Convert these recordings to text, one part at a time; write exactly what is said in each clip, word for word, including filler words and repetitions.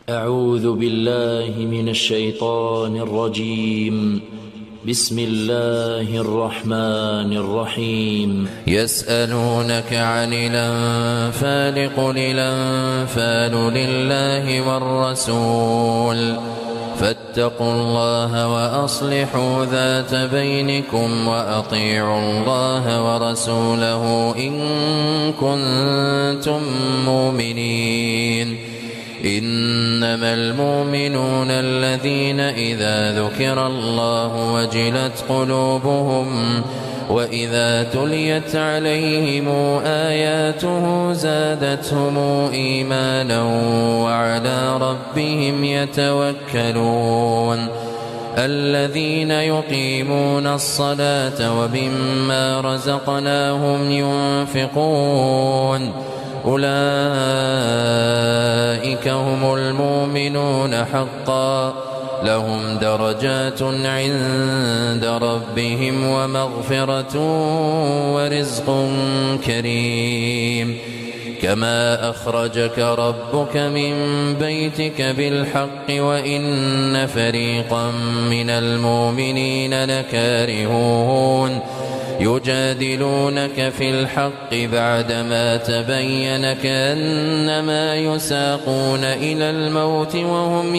أعوذ بالله من الشيطان الرجيم. بسم الله الرحمن الرحيم. يسألونك عن الأنفال قل الأنفال لله والرسول فاتقوا الله وأصلحوا ذات بينكم وأطيعوا الله ورسوله إن كنتم مؤمنين. إنما المؤمنون الذين إذا ذكر الله وجلت قلوبهم وإذا تليت عليهم آياته زادتهم إيمانا وعلى ربهم يتوكلون. الذين يقيمون الصلاة ومما رزقناهم ينفقون أولئك هم المؤمنون حقا لهم درجات عند ربهم ومغفرة ورزق كريم. كما أخرجك ربك من بيتك بالحق وإن فريقا من المؤمنين لكارهون يجادلونك في الحق بعدما تبين كأنما يساقون إلى الموت وهم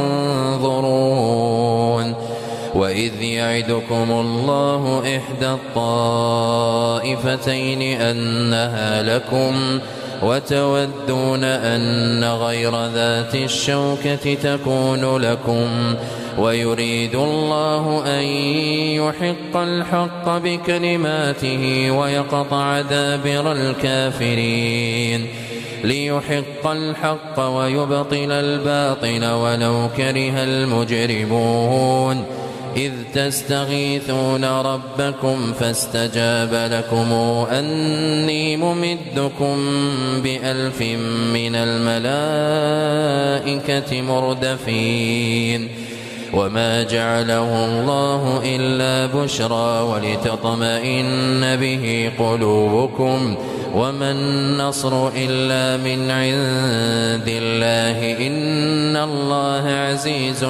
ينظرون. وإذ يعدكم الله إحدى الطائفتين أنها لكم وتودون أن غير ذات الشوكة تكون لكم ويريد الله أن يحق الحق بكلماته ويقطع دابر الكافرين ليحق الحق ويبطل الباطل ولو كره المجرمون. إذ تستغيثون ربكم فاستجاب لكم أني ممدكم بألف من الملائكة مردفين. وما جعله الله إلا بشرى ولتطمئن به قلوبكم وما النصر إلا من عند الله إن الله عزيز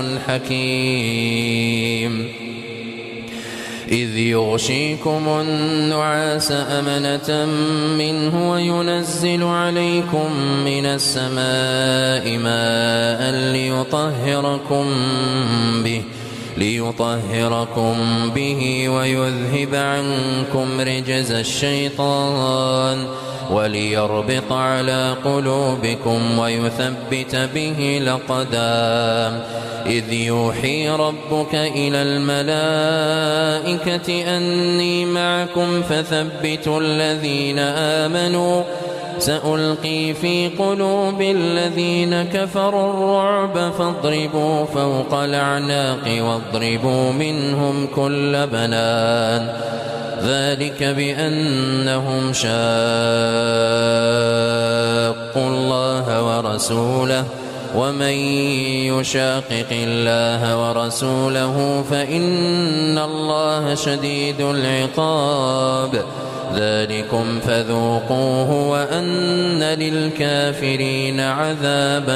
حكيم. إذ يغشيكم النعاس أمنة منه وينزل عليكم من السماء ماء ليطهركم به ليطهركم به ويذهب عنكم رجز الشيطان وليربط على قلوبكم ويثبت به الأقدام. إذ يوحي ربك إلى الملائكة أني معكم فثبتوا الذين آمنوا سألقي في قلوب الذين كفروا الرعب فاضربوا فوق الأعناق واضربوا منهم كل بنان. ذلك بأنهم شاقوا الله ورسوله ومن يشاقق الله ورسوله فإن الله شديد العقاب. ذلكم فذوقوه وأن للكافرين عذاب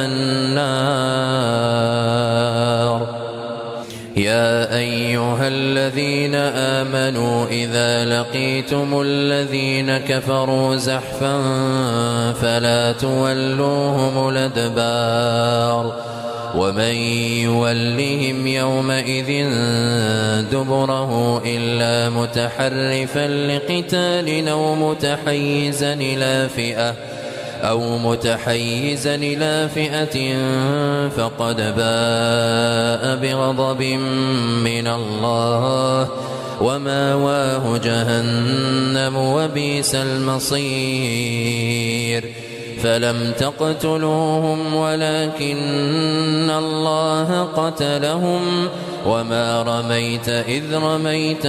النار. يا أيها الذين آمنوا إذا لقيتم الذين كفروا زحفا فلا تولوهم الأدبار ومن يولهم يومئذ دبره إلا متحرفا لقتال أو متحيزا إلى فئة أو متحيزا إلى فئة فقد باء بغضب من الله وماواه جهنم وبئس المصير. فلم تقتلوهم ولكن الله قتلهم وما رميت إذ رميت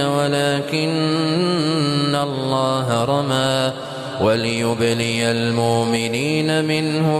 ولكن الله رمى وليبلي المؤمنين منه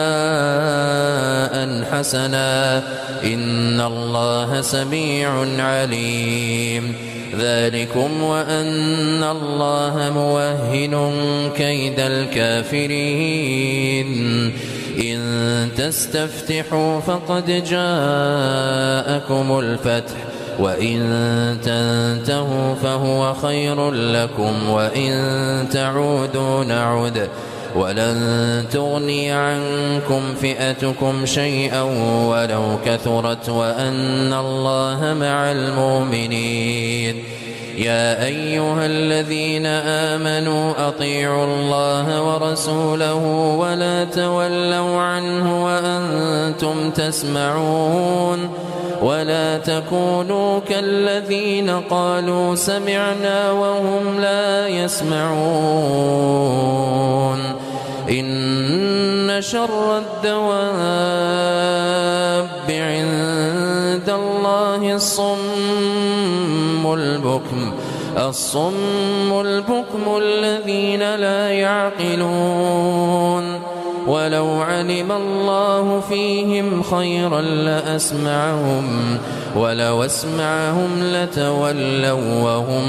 بلاء حسنا إن الله سميع عليم. ذلكم وأن الله موهن كيد الكافرين إن تستفتحوا فقد جاءكم الفتح وإن تنتهوا فهو خير لكم وإن تعودوا نعد ولن تغني عنكم فئتكم شيئا ولو كثرت وأن الله مع المؤمنين. يا أيها الذين آمنوا أطيعوا الله ورسوله ولا تولوا عنه وأنتم تسمعون ولا تكونوا كالذين قالوا سمعنا وهم لا يسمعون. إن شر الدواب عند الله الصم البكم الصم البكم الذين لا يعقلون. ولو علم الله فيهم خيرا لأسمعهم ولو أسمعهم لتولوا وهم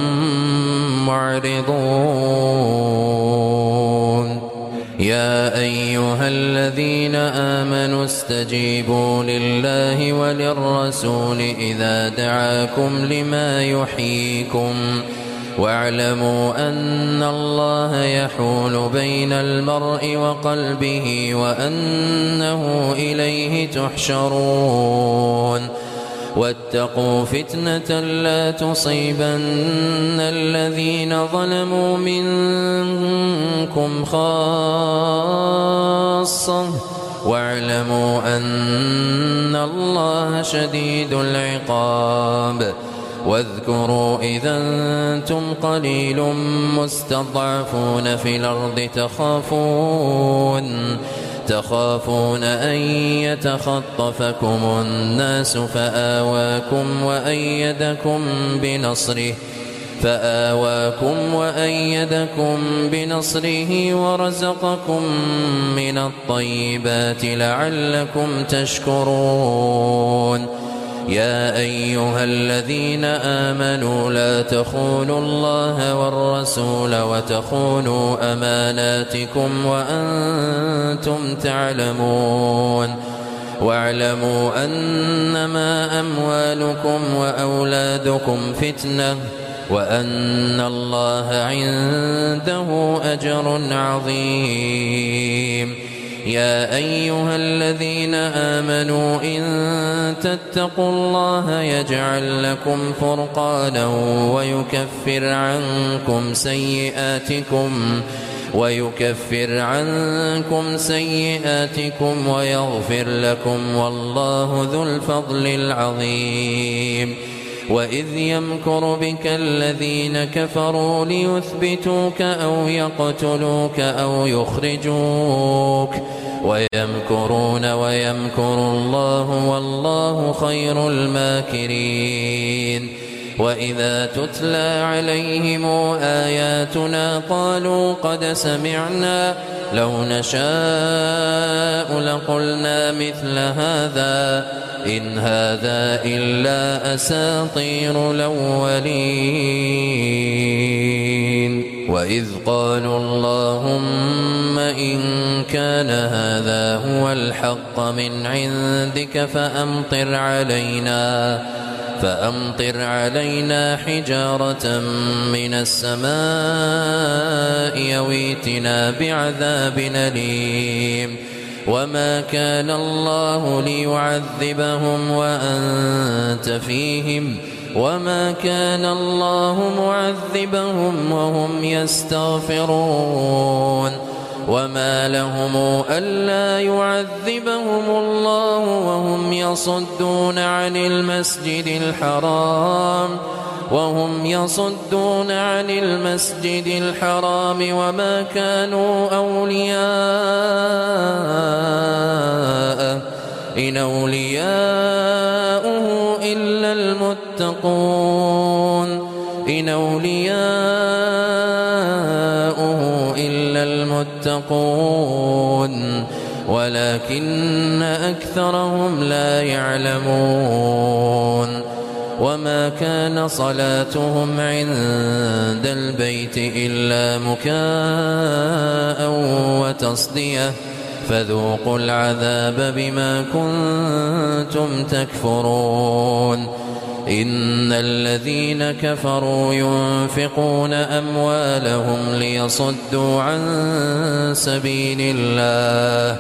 معرضون. يا أيها الذين آمنوا استجيبوا لله وللرسول إذا دعاكم لما يحييكم واعلموا أن الله يحول بين المرء وقلبه وأنه إليه تحشرون. واتقوا فتنة لا تصيبن الذين ظلموا منكم خاصة واعلموا أن الله شديد العقاب. واذكروا إذا أنتم قليل مستضعفون في الأرض تخافون تخافون أن يتخطفكم الناس فآواكم وأيدكم بنصره فآواكم وأيدكم بنصره ورزقكم من الطيبات لعلكم تشكرون. يا أيها الذين آمنوا لا تخونوا الله والرسول وتخونوا أماناتكم وأنتم تعلمون. واعلموا أنما أموالكم وأولادكم فتنة وأن الله عنده أجر عظيم. يا أيها الذين آمنوا إن تتقوا الله يجعل لكم فرقانا ويكفر عنكم سيئاتكم ويكفر عنكم سيئاتكم ويغفر لكم والله ذو الفضل العظيم. وإذ يمكر بك الذين كفروا ليثبتوك أو يقتلوك أو يخرجوك ويمكرون ويمكر الله والله خير الماكرين. وإذا تتلى عليهم آياتنا قالوا قد سمعنا لو نشاء لقلنا مثل هذا إن هذا إلا أساطير الأولين. وإذ قالوا اللهم إن كان هذا هو الحق من عندك فأمطر علينا فأمطر علينا حجارة من السماء أو ائتنا بعذاب أليم. وما كان الله ليعذبهم وأنت فيهم وما كان الله معذبهم وهم يستغفرون. وما لهم ألا يعذبهم الله وهم يصدون عن المسجد الحرام وهم يصدون عن المسجد الحرام وما كانوا أولياءه إن أولياؤه إلا المتقون إن أولياؤه إلا المتقون ولكن أكثرهم لا يعلمون. وما كان صلاتهم عند البيت إلا مكاء وتصدية فذوقوا العذاب بما كنتم تكفرون إن الذين كفروا ينفقون أموالهم ليصدوا عن سبيل الله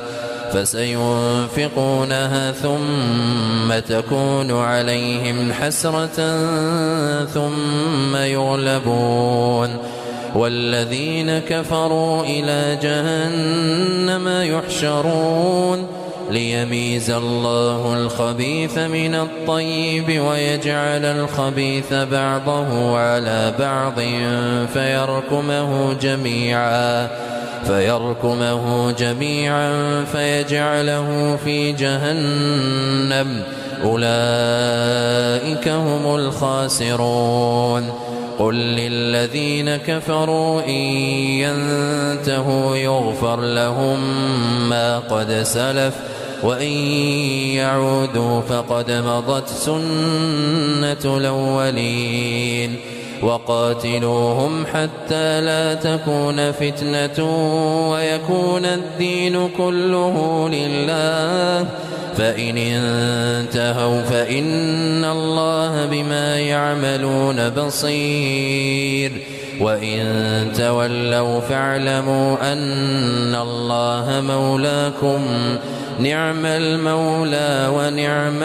فسينفقونها ثم تكون عليهم حسرة ثم يغلبون والذين كفروا إلى جهنم يحشرون ليميز الله الخبيث من الطيب ويجعل الخبيث بعضه على بعض فيركمه جميعا فيركمه جميعا فيجعله في جهنم أولئك هم الخاسرون قل للذين كفروا إن ينتهوا يغفر لهم ما قد سلف وإن يعودوا فقد مضت سنة الأولين وقاتلوهم حتى لا تكون فتنة ويكون الدين كله لله فإن انتهوا فإن الله بما يعملون بصير وإن تولوا فاعلموا أن الله مولاكم نعم المولى ونعم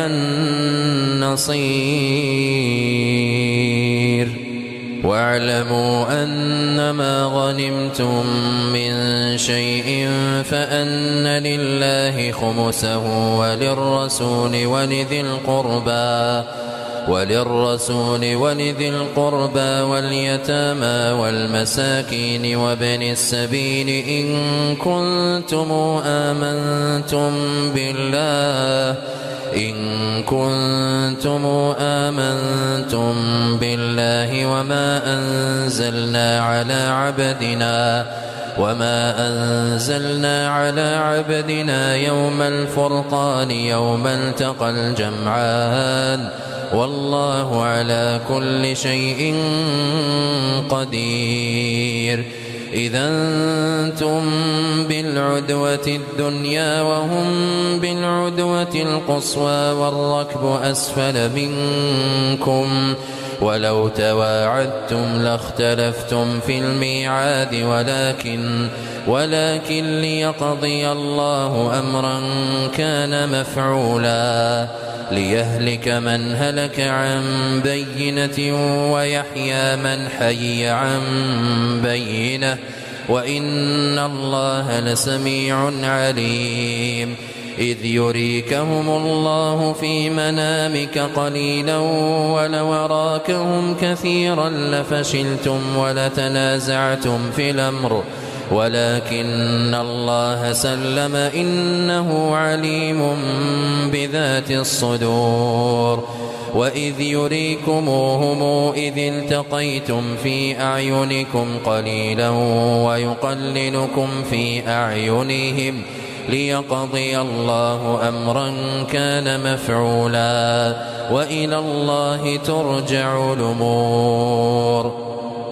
النصير واعلموا أنما غنمتم من شيء فأن لله خمسه وللرسول ولذي القربى وللرسول ولذي القربى واليتامى والمساكين وابن السبيل إن كنتم آمنتم بالله إن كنتم آمنتم بالله وما أنزلنا على عبدنا وما أنزلنا على عبدنا يوم الفرقان يوم التقى الجمعان والله على كل شيء قدير إذا أنتم بالعدوة الدنيا وهم بالعدوة القصوى والركب أسفل منكم ولو تواعدتم لاختلفتم في الميعاد ولكن ولكن ليقضي الله أمرا كان مفعولا ليهلك من هلك عن بينة ويحيى من حي عن بينة وإن الله لسميع عليم إذ يريكهم الله في منامك قليلا ولو أراكهم كثيرا لفشلتم ولتنازعتم في الأمر ولكن الله سلم إنه عليم بذات الصدور وإذ يريكموهم إذ التقيتم في أعينكم قليلا ويقللكم في أعينهم ليقضي الله أمرا كان مفعولا وإلى الله ترجع الأمور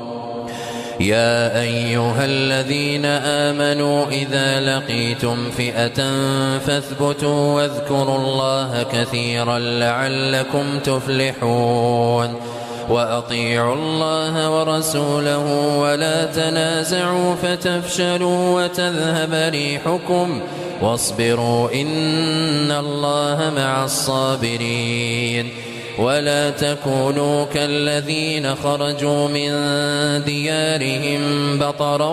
يا أيها الذين آمنوا إذا لقيتم فئة فاثبتوا واذكروا الله كثيرا لعلكم تفلحون وأطيعوا الله ورسوله ولا تنازعوا فتفشلوا وتذهب ريحكم واصبروا إن الله مع الصابرين ولا تكونوا كالذين خرجوا من ديارهم بطرا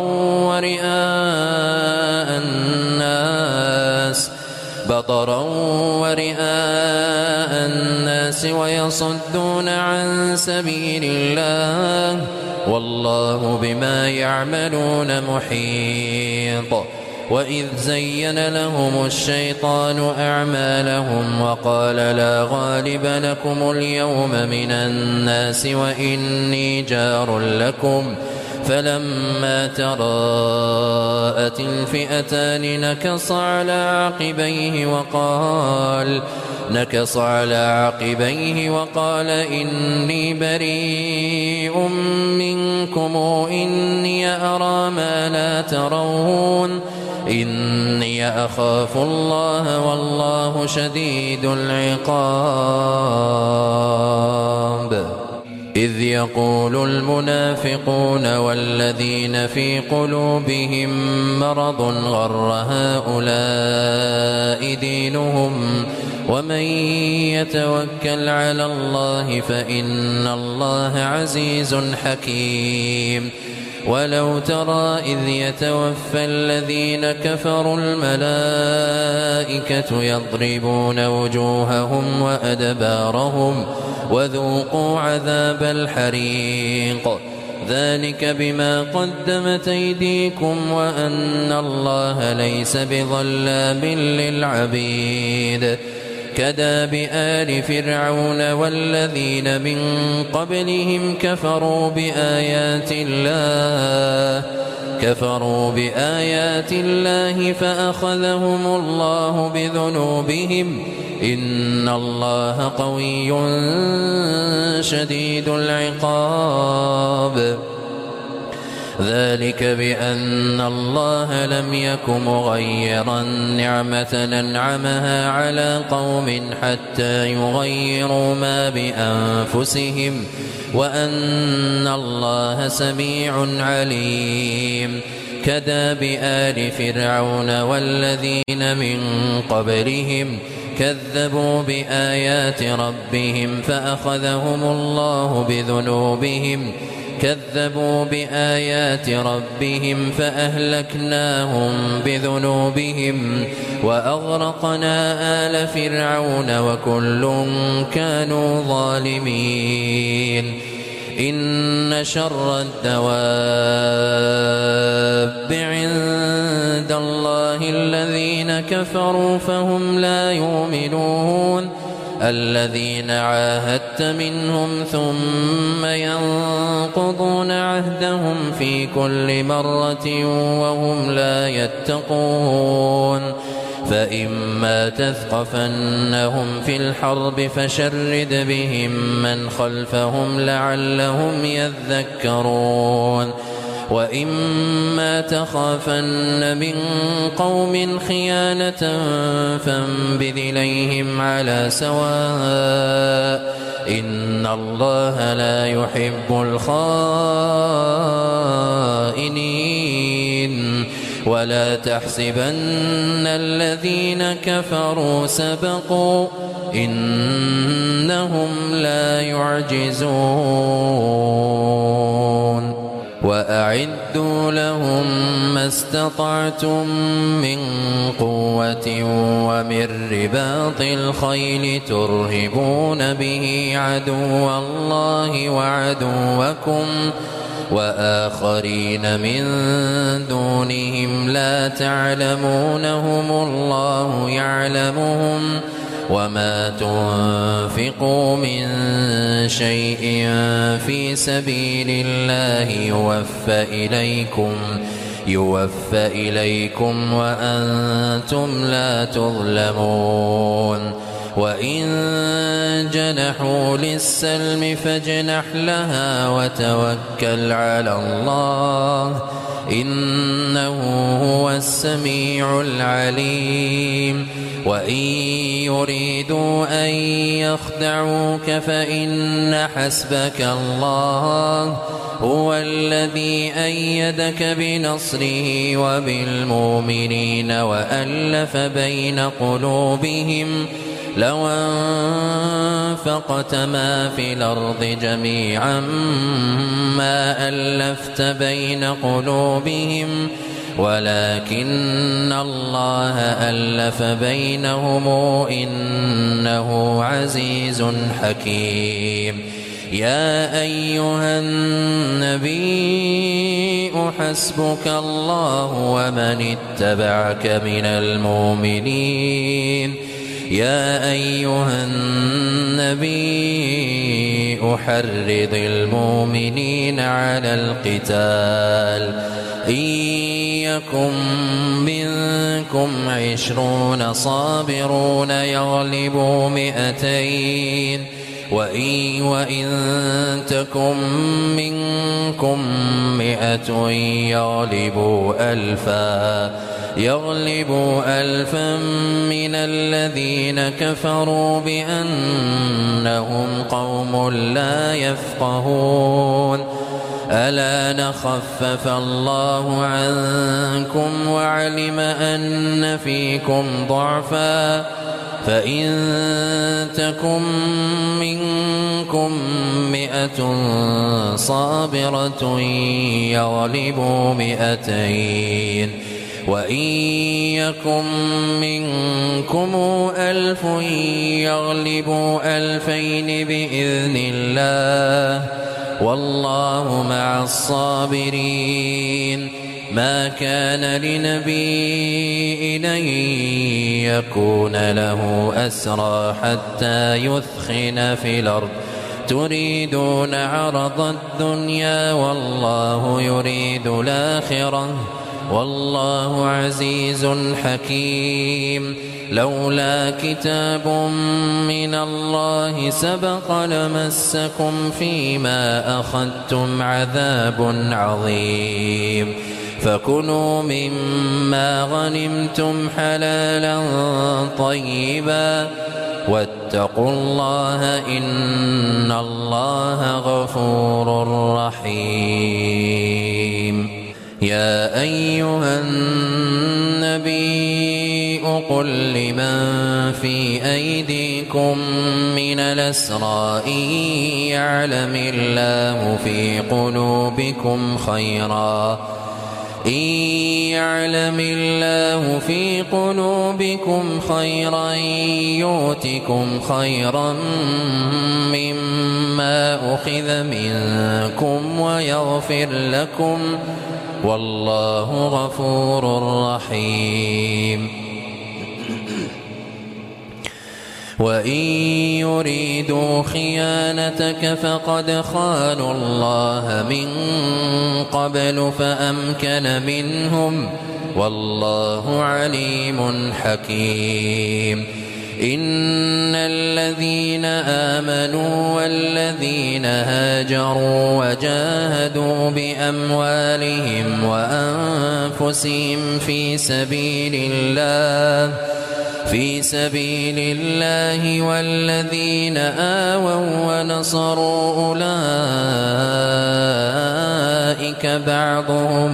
ورئاء الناس بطرا ورئاء الناس ويصدون عن سبيل الله والله بما يعملون محيط وإذ زين لهم الشيطان أعمالهم وقال لا غالب لكم اليوم من الناس وإني جار لكم فلما تراءت الفئتان نكص على عقبيه وقال نكص على عقبيه وقال إني بريء منكم إني أرى ما لا ترون إني أخاف الله والله شديد العقاب. إذ يقول المنافقون والذين في قلوبهم مرض غر هؤلاء دينهم ومن يتوكل على الله فإن الله عزيز حكيم. ولو ترى إذ يتوفى الذين كفروا الملائكة يضربون وجوههم وأدبارهم وذوقوا عذاب الحريق ذلك بما قدمت أيديكم وأن الله ليس بظلام للعبيد. كداب آل فرعون والذين من قبلهم كفروا بآيات الله كفروا بآيات الله فأخذهم الله بذنوبهم إن الله قوي شديد العقاب. ذلك بأن الله لم يك مغيرا نعمة أنعمها على قوم حتى يغيروا ما بأنفسهم وأن الله سميع عليم. كداب آل فرعون والذين من قبلهم كذبوا بآيات ربهم فأخذهم الله بذنوبهم كذبوا بآيات ربهم فأهلكناهم بذنوبهم وأغرقنا آل فرعون وكل كانوا ظالمين. إن شر الدواب عند الله الذين كفروا فهم لا يؤمنون الذين عاهدت منهم ثم ينقضون عهدهم في كل مرة وهم لا يتقون. فإما تثقفنهم في الحرب فشرد بهم من خلفهم لعلهم يذكرون. وإما تخافن من قوم خيانة فانبذ إليهم على سواء إن الله لا يحب الخائنين. ولا تحسبن الذين كفروا سبقوا إنهم لا يعجزون. وأعدوا لهم ما استطعتم من قوة ومن رباط الخيل ترهبون به عدو الله وعدوكم وآخرين من دونهم لا تعلمونهم الله يعلمهم وما تنفقوا من شيء في سبيل الله يوفى إليكم يوفى إليكم وأنتم لا تظلمون. وإن جنحوا للسلم فاجنح لها وتوكل على الله إنه هو السميع العليم. وإن يريدوا أن يخدعوك فإن حسبك الله هو الذي أيدك بنصره وبالمؤمنين وألف بين قلوبهم لو أنفقت ما في الأرض جميعا ما ألفت بين قلوبهم ولكن الله ألف بينهم إنه عزيز حكيم. يا أيها النبي حسبك الله ومن اتبعك من المؤمنين. يا أيها النبي أحرض المؤمنين على القتال إن يكن منكم عشرون صابرون يغلبوا مئتين وإن, وإن تكن منكم مئة يغلبوا ألفا يغلبوا ألفا من الذين كفروا بأنهم قوم لا يفقهون ألا نخفف الله عنكم وعلم أن فيكم ضعفا فإن تكن منكم مئة صابرة يغلبوا مئتين وإن يكن منكم ألف يغلبوا ألفين بإذن الله والله مع الصابرين ما كان لنبي أن يكون له أسرى حتى يثخن في الأرض تريدون عرض الدنيا والله يريد الآخرة والله عزيز حكيم لولا كتاب من الله سبق لمسكم فيما أخذتم عذاب عظيم فكلوا مما غنمتم حلالا طيبا واتقوا الله إن الله غفور رحيم يا أيها النبي قل لمن في أيديكم من الأسرى إن يعلم الله في قلوبكم خيرا إن يعلم الله في قلوبكم خيرا يؤتكم خيرا مما أخذ منكم ويغفر لكم والله غفور رحيم وإن يريدوا خيانتك فقد خانوا الله من قبل فأمكن منهم والله عليم حكيم إن الذين آمنوا والذين هاجروا وجاهدوا بأموالهم وأنفسهم في سبيل الله في سبيل الله والذين آووا ونصروا أولئك بعضهم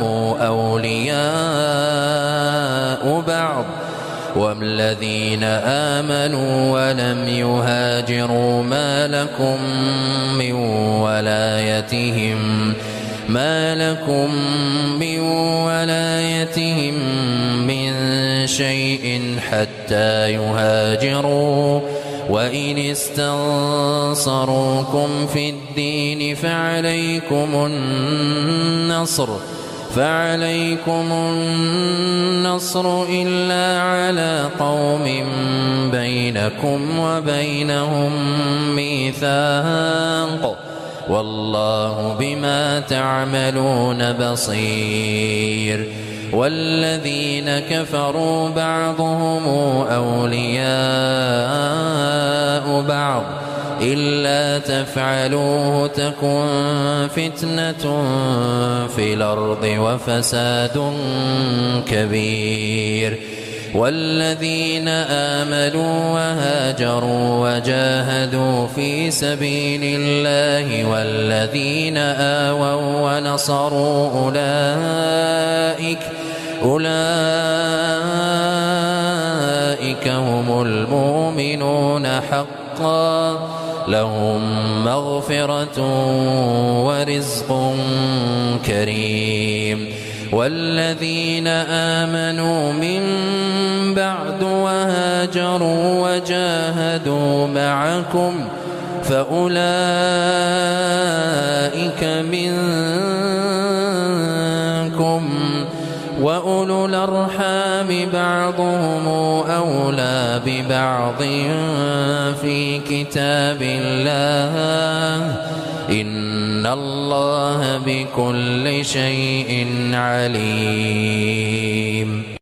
أولياء بعض والذين آمنوا ولم يهاجروا ما لكم من ولايتهم ما لكم من ولايتهم من شيء حتى يهاجروا وإن استنصروكم في الدين فعليكم النصر فعليكم النصر إلا على قوم بينكم وبينهم ميثاق والله بما تعملون بصير والذين كفروا بعضهم أولياء بعض إلا تفعلوه تكن فتنة في الأرض وفساد كبير والذين آمنوا وهاجروا وجاهدوا في سبيل الله والذين آووا ونصروا أولئك أولئك هم المؤمنون حقا لهم مغفرة ورزق كريم والذين آمنوا من بعد وهاجروا وجاهدوا معكم فأولئك منكم وأولو الأرحام بعضهم أولى ببعض في كتاب الله إن الله بكل شيء عليم.